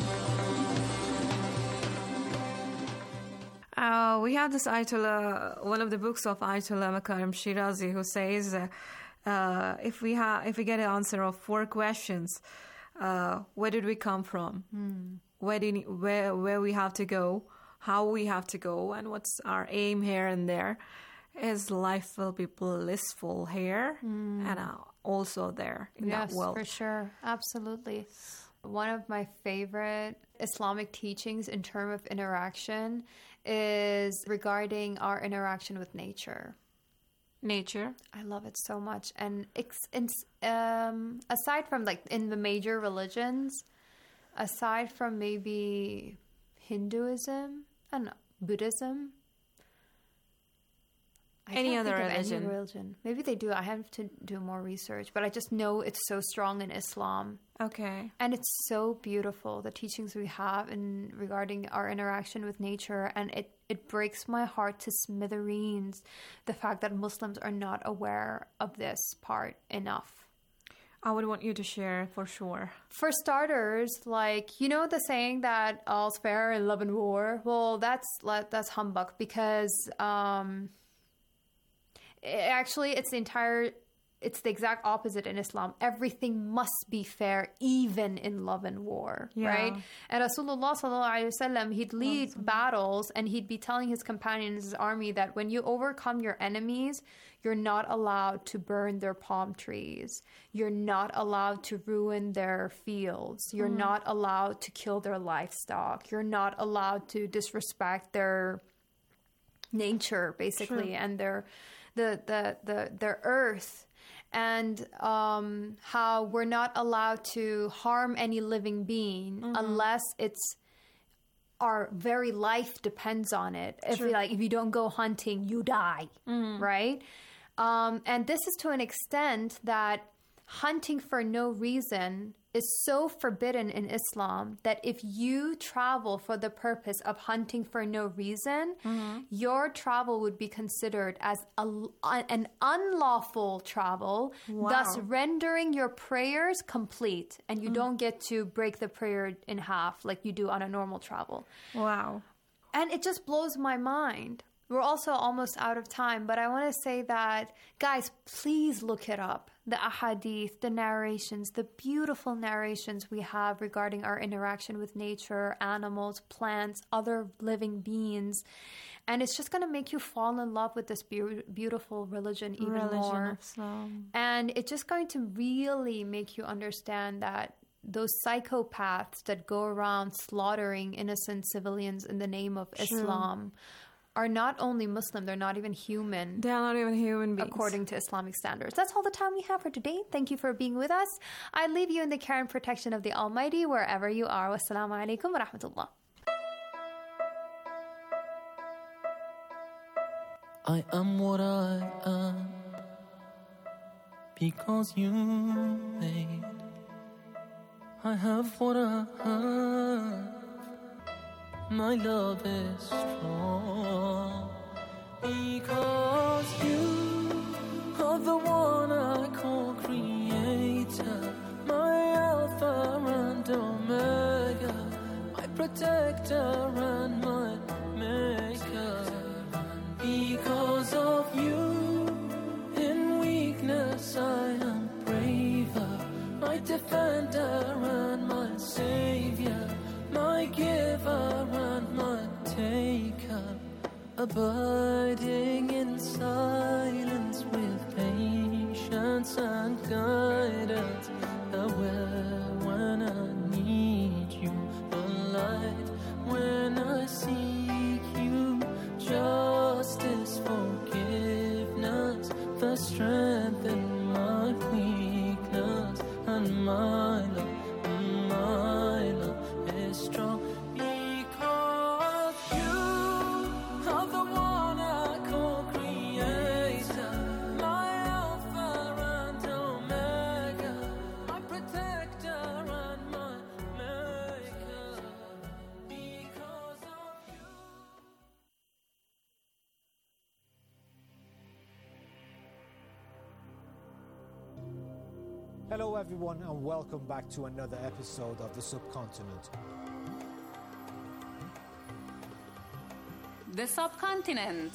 Uh, we have this Ayatollah, one of the books of Ayatollah Makarim Shirazi, who says, uh, uh, if we have, if we get an answer of four questions, uh, where did we come from? Mm. Where did where where we have to go? How we have to go? And what's our aim here and there? His life will be blissful here mm. and uh, also there in yes, that world. For sure. Absolutely. One of my favorite Islamic teachings in terms of interaction is regarding our interaction with nature. Nature. I love it so much. And it's, it's, um, aside from like in the major religions, aside from maybe Hinduism and Buddhism, I any can't other think of religion. Any religion. Maybe they do. I have to do more research, but I just know it's so strong in Islam. Okay. And it's so beautiful, the teachings we have in regarding our interaction with nature. And it, it breaks my heart to smithereens, the fact that Muslims are not aware of this part enough. I would want you to share for sure. For starters, like, you know the saying that all's fair in love and war? Well, that's that's humbug because... um Actually, it's the entire it's the exact opposite in Islam. Everything must be fair, even in love and war, Yeah. right? And Rasulullah sallallahu alaihi wasallam, he'd lead battles and he'd be telling his companions, his army, that when you overcome your enemies, you're not allowed to burn their palm trees. You're not allowed to ruin their fields. You're Mm. not allowed to kill their livestock. You're not allowed to disrespect their nature, basically, True. and their the the the their earth. And um, how we're not allowed to harm any living being Mhm. unless it's our very life depends on it. If Sure. you, like if you don't go hunting, you die, Mhm. right? Um, and this is to an extent that hunting for no reason is so forbidden in Islam that if you travel for the purpose of hunting for no reason, Mhm. your travel would be considered as a, an unlawful travel, Wow. thus rendering your prayers complete, and you Mm. don't get to break the prayer in half like you do on a normal travel. Wow. And it just blows my mind. We're also almost out of time, but I want to say that, guys, please look it up. The ahadith, the narrations, the beautiful narrations we have regarding our interaction with nature, animals, plants, other living beings. And it's just going to make you fall in love with this be- beautiful religion even Religion more. of Islam. And it's just going to really make you understand that those psychopaths that go around slaughtering innocent civilians in the name of True. Islam are not only Muslim, they're not even human. They're not even human beings. According to Islamic standards. That's all the time we have for today. Thank you for being with us. I leave you in the care and protection of the Almighty wherever you are. Wassalamu alaikum wa rahmatullah. I am what I am because you made. I have what I have. My love is strong because you are the one I call creator, my Alpha and Omega, my protector and my maker. Because of you, in weakness I am braver, my defender and my savior, my giver and my taker, abiding in silence with patience and guidance, aware when I need you, the light when I seek you, justice, forgiveness, the strength in my weakness, and my love, my love is strong because you are the one I call creator, my Alpha and Omega, my protector and my maker. Because of you. Hello, everyone, and welcome back to another episode of The Subcontinent. The Subcontinent.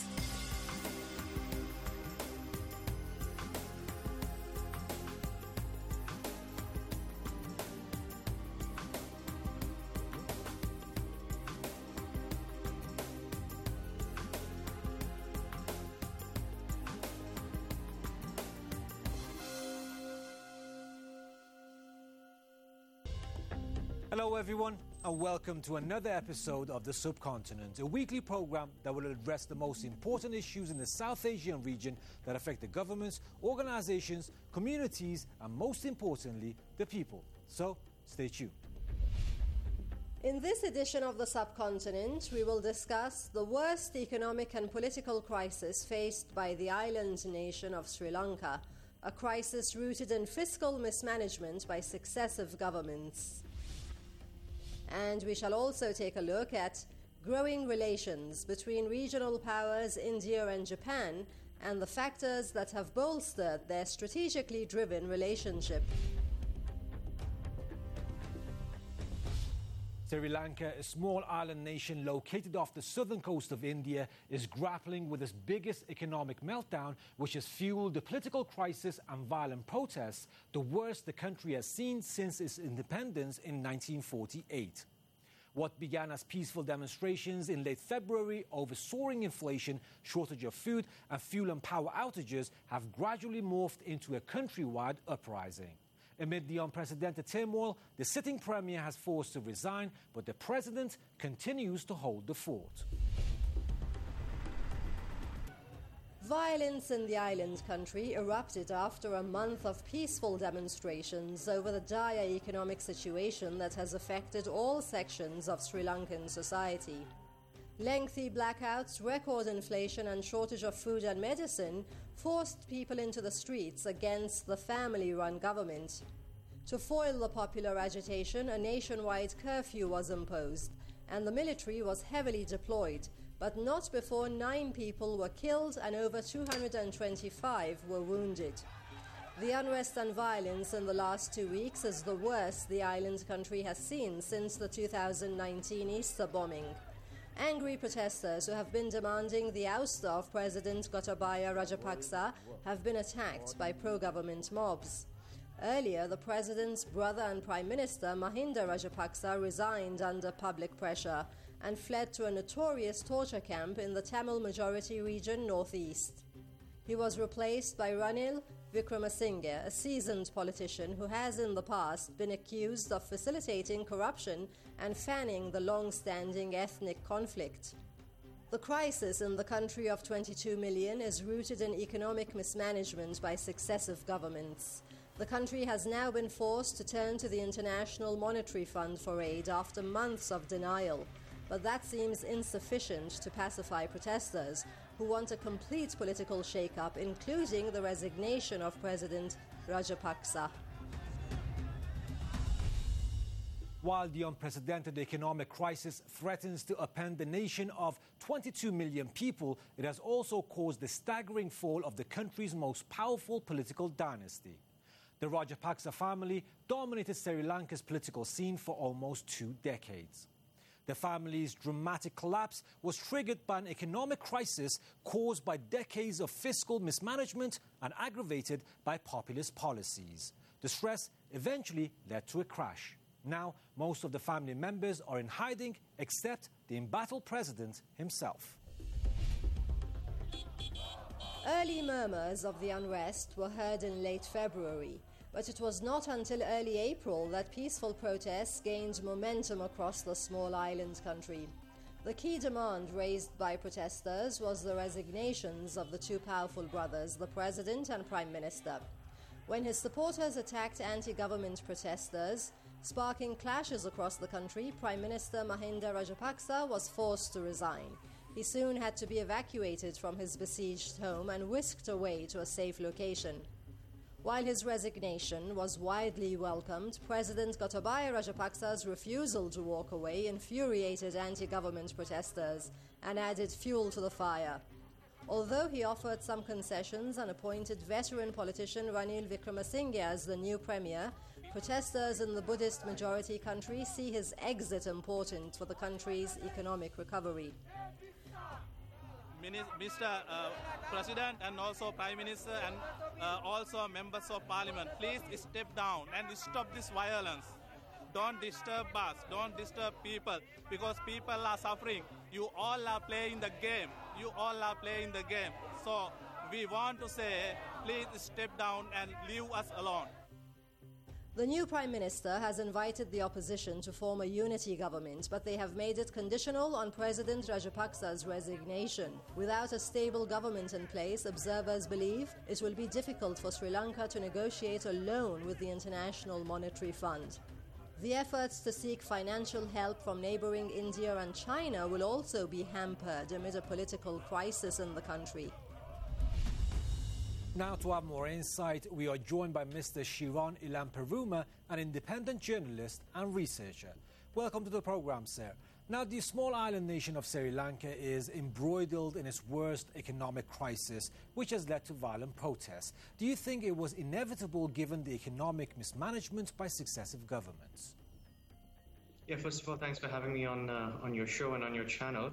Hello, everyone, and welcome to another episode of The Subcontinent, a weekly program that will address the most important issues in the South Asian region that affect the governments, organizations, communities, and most importantly, the people. So, stay tuned. In this edition of The Subcontinent, we will discuss the worst economic and political crisis faced by the island nation of Sri Lanka, a crisis rooted in fiscal mismanagement by successive governments. And we shall also take a look at growing relations between regional powers India and Japan and the factors that have bolstered their strategically driven relationship. Sri Lanka, a small island nation located off the southern coast of India, is grappling with its biggest economic meltdown, which has fueled the political crisis and violent protests, the worst the country has seen since its independence in nineteen forty-eight. What began as peaceful demonstrations in late February over soaring inflation, shortage of food, and fuel and power outages have gradually morphed into a countrywide uprising. Amid the unprecedented turmoil, the sitting premier has forced to resign, but the president continues to hold the fort. Violence in the island country erupted after a month of peaceful demonstrations over the dire economic situation that has affected all sections of Sri Lankan society. Lengthy blackouts, record inflation, and shortage of food and medicine forced people into the streets against the family-run government. To foil the popular agitation, a nationwide curfew was imposed, and the military was heavily deployed, but not before nine people were killed and over two hundred twenty-five were wounded. The unrest and violence in the last two weeks is the worst the island country has seen since the two thousand nineteen Easter bombing. Angry protesters who have been demanding the ouster of President Gotabaya Rajapaksa have been attacked by pro-government mobs. Earlier, the president's brother and Prime Minister Mahinda Rajapaksa resigned under public pressure and fled to a notorious torture camp in the Tamil-majority region northeast. He was replaced by Ranil Wickremesinghe, a seasoned politician who has in the past been accused of facilitating corruption and fanning the long-standing ethnic conflict. The crisis in the country of twenty-two million is rooted in economic mismanagement by successive governments. The country has now been forced to turn to the International Monetary Fund for aid after months of denial, but that seems insufficient to pacify protesters who want a complete political shake-up, including the resignation of President Rajapaksa. While the unprecedented economic crisis threatens to upend the nation of twenty-two million people, it has also caused the staggering fall of the country's most powerful political dynasty. The Rajapaksa family dominated Sri Lanka's political scene for almost two decades. The family's dramatic collapse was triggered by an economic crisis caused by decades of fiscal mismanagement and aggravated by populist policies. The stress eventually led to a crash. Now, most of the family members are in hiding, except the embattled president himself. Early murmurs of the unrest were heard in late February, but it was not until early April that peaceful protests gained momentum across the small island country. The key demand raised by protesters was the resignations of the two powerful brothers, the president and prime minister. When his supporters attacked anti-government protesters, sparking clashes across the country, Prime Minister Mahinda Rajapaksa was forced to resign. He soon had to be evacuated from his besieged home and whisked away to a safe location. While his resignation was widely welcomed, President Gotabaya Rajapaksa's refusal to walk away infuriated anti-government protesters and added fuel to the fire. Although he offered some concessions and appointed veteran politician Ranil Wickremesinghe as the new premier, protesters in the Buddhist-majority country see his exit important for the country's economic recovery. Mister Uh, President and also Prime Minister and uh, also members of Parliament, please step down and stop this violence. Don't disturb us, don't disturb people, because people are suffering. You all are playing the game. You all are playing the game. So we want to say, please step down and leave us alone. The new Prime Minister has invited the opposition to form a unity government, but they have made it conditional on President Rajapaksa's resignation. Without a stable government in place, observers believe it will be difficult for Sri Lanka to negotiate a loan with the International Monetary Fund. The efforts to seek financial help from neighboring India and China will also be hampered amid a political crisis in the country. Now, to have more insight, we are joined by Mister Shiran Ilamperuma, an independent journalist and researcher. Welcome to the program, sir. Now, the small island nation of Sri Lanka is embroiled in its worst economic crisis, which has led to violent protests. Do you think it was inevitable given the economic mismanagement by successive governments? Yeah, first of all, thanks for having me on uh, on your show and on your channel.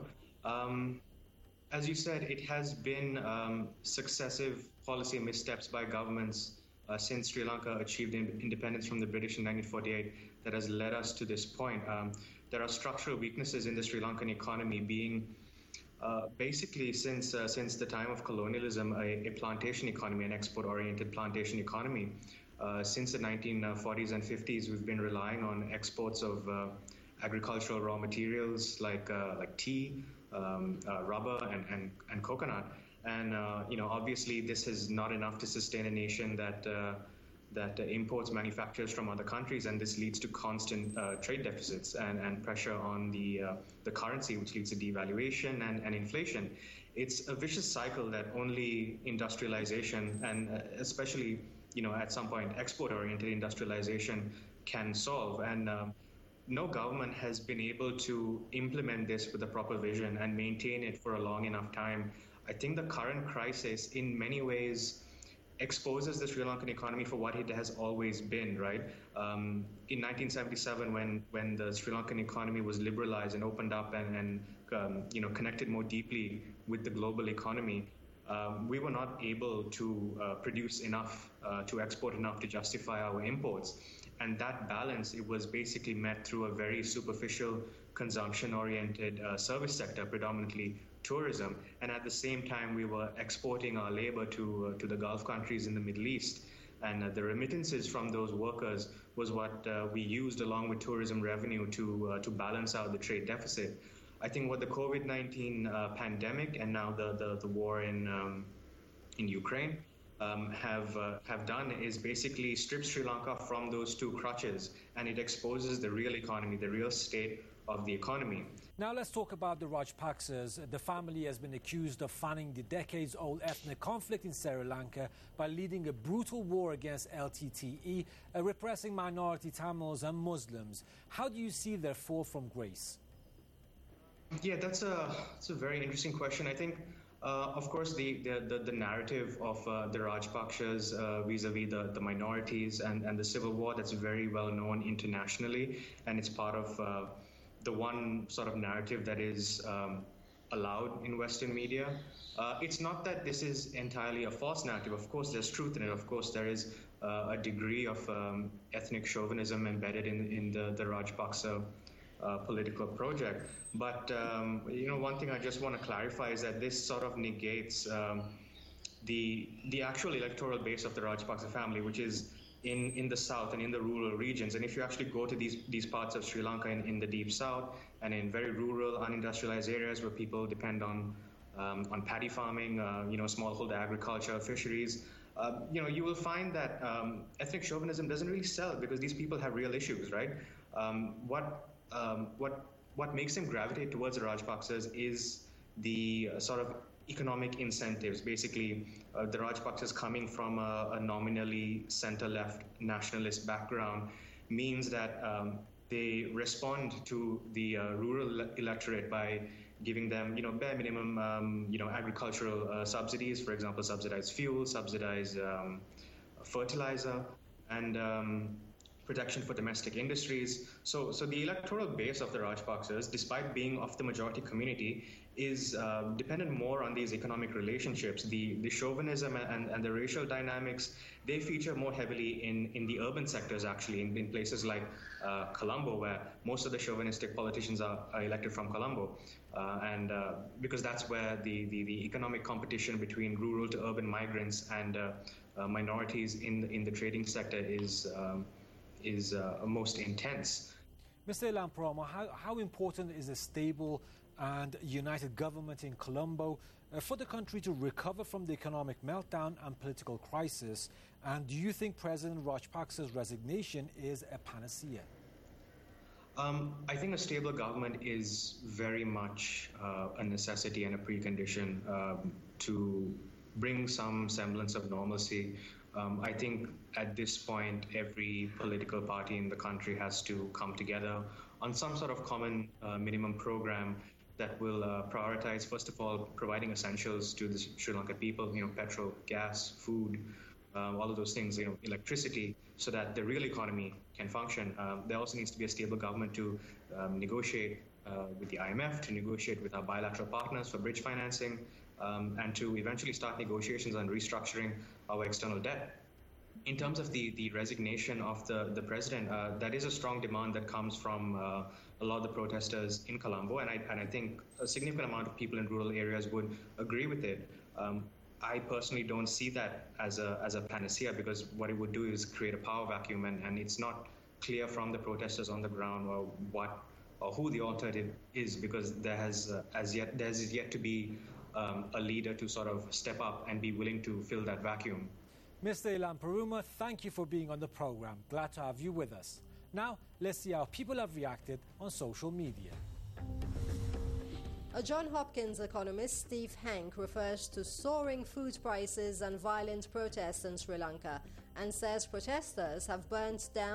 Um, as you said, it has been um, successive policy missteps by governments uh, since Sri Lanka achieved in- independence from the British in nineteen forty-eight that has led us to this point. Um, there are structural weaknesses in the Sri Lankan economy, being uh, basically since uh, since the time of colonialism, a, a plantation economy, an export-oriented plantation economy. Uh, since the nineteen forties and fifties, we've been relying on exports of uh, agricultural raw materials like uh, like tea, um, uh, rubber, and, and, and coconut. And uh, you know, obviously, this is not enough to sustain a nation that uh, that uh, imports manufacturers from other countries, and this leads to constant uh, trade deficits and, and pressure on the uh, the currency, which leads to devaluation and, and inflation. It's a vicious cycle that only industrialization, and uh, especially you know at some point export-oriented industrialization, can solve. And um, no government has been able to implement this with a proper vision and maintain it for a long enough time. I think the current crisis, in many ways, exposes the Sri Lankan economy for what it has always been, right? Um, in nineteen seventy-seven, when when the Sri Lankan economy was liberalized and opened up and, and um, you know connected more deeply with the global economy, um, we were not able to uh, produce enough, uh, to export enough to justify our imports. And that balance, it was basically met through a very superficial, consumption-oriented uh, service sector, predominantly tourism. And at the same time, we were exporting our labor to uh, to the Gulf countries in the Middle East. And uh, the remittances from those workers was what uh, we used along with tourism revenue to uh, to balance out the trade deficit. I think what the COVID nineteen uh, pandemic and now the, the, the war in um, in Ukraine um, have uh, have done is basically strip Sri Lanka from those two crutches, and it exposes the real economy, the real state of the economy. Now let's talk about the Rajapaksas. The family has been accused of fanning the decades-old ethnic conflict in Sri Lanka by leading a brutal war against L T T E, uh, repressing minority Tamils and Muslims. How do you see their fall from grace? Yeah, that's a that's a very interesting question. I think, uh, of course, the the, the, the narrative of uh, the Rajapakshas uh, vis-a-vis the, the minorities and, and the civil war, that's very well known internationally, and it's part of uh, the one sort of narrative that is um, allowed in Western media. Uh, it's not that this is entirely a false narrative. Of course, there's truth in it. Of course, there is uh, a degree of um, ethnic chauvinism embedded in in the the Rajapaksa Uh, political project. But, um, you know, one thing I just want to clarify is that this sort of negates um, the the actual electoral base of the Rajapaksa family, which is in, in the south and in the rural regions. And if you actually go to these these parts of Sri Lanka in, in the deep south and in very rural, unindustrialized areas where people depend on um, on paddy farming, uh, you know, smallholder agriculture, fisheries, uh, you know, you will find that um, ethnic chauvinism doesn't really sell because these people have real issues, right? Um, what Um, what what makes them gravitate towards the Rajapaksas is the uh, sort of economic incentives. Basically, uh, the Rajapaksas coming from a, a nominally center-left nationalist background means that um, they respond to the uh, rural electorate by giving them, you know, bare minimum, um, you know, agricultural uh, subsidies, for example, subsidized fuel, subsidized um, fertilizer, and um, protection for domestic industries. So, so the electoral base of the Rajapaksas, despite being of the majority community, is uh, dependent more on these economic relationships. The the chauvinism and, and the racial dynamics, they feature more heavily in, in the urban sectors, actually, in, in places like uh, Colombo, where most of the chauvinistic politicians are, are elected from Colombo. Uh, and uh, because that's where the, the, the economic competition between rural to urban migrants and uh, uh, minorities in, in the trading sector is um, is uh, most intense. Mister Ilan Paroma, how, how important is a stable and united government in Colombo uh, for the country to recover from the economic meltdown and political crisis? And do you think President Rajapaksa's resignation is a panacea? Um, I think a stable government is very much uh, a necessity and a precondition um, to bring some semblance of normalcy. Um, I think at this point, every political party in the country has to come together on some sort of common uh, minimum program that will uh, prioritize, first of all, providing essentials to the Sri Lankan people, you know, petrol, gas, food, uh, all of those things, you know, electricity, so that the real economy can function. Um, there also needs to be a stable government to um, negotiate uh, with the I M F, to negotiate with our bilateral partners for bridge financing, um, and to eventually start negotiations on restructuring our external debt. In terms of the, the resignation of the, the president, uh, that is a strong demand that comes from uh, a lot of the protesters in Colombo, and I, and I think a significant amount of people in rural areas would agree with it. Um, I personally don't see that as a, as a panacea, because what it would do is create a power vacuum, and, and it's not clear from the protesters on the ground or what or who the alternative is, because there has uh, as yet there is yet to be um, a leader to sort of step up and be willing to fill that vacuum. Mister Ilan Paruma, thank you for being on the program. Glad to have you with us. Now, let's see how people have reacted on social media. A Johns Hopkins economist, Steve Hank, refers to soaring food prices and violent protests in Sri Lanka and says protesters have burnt down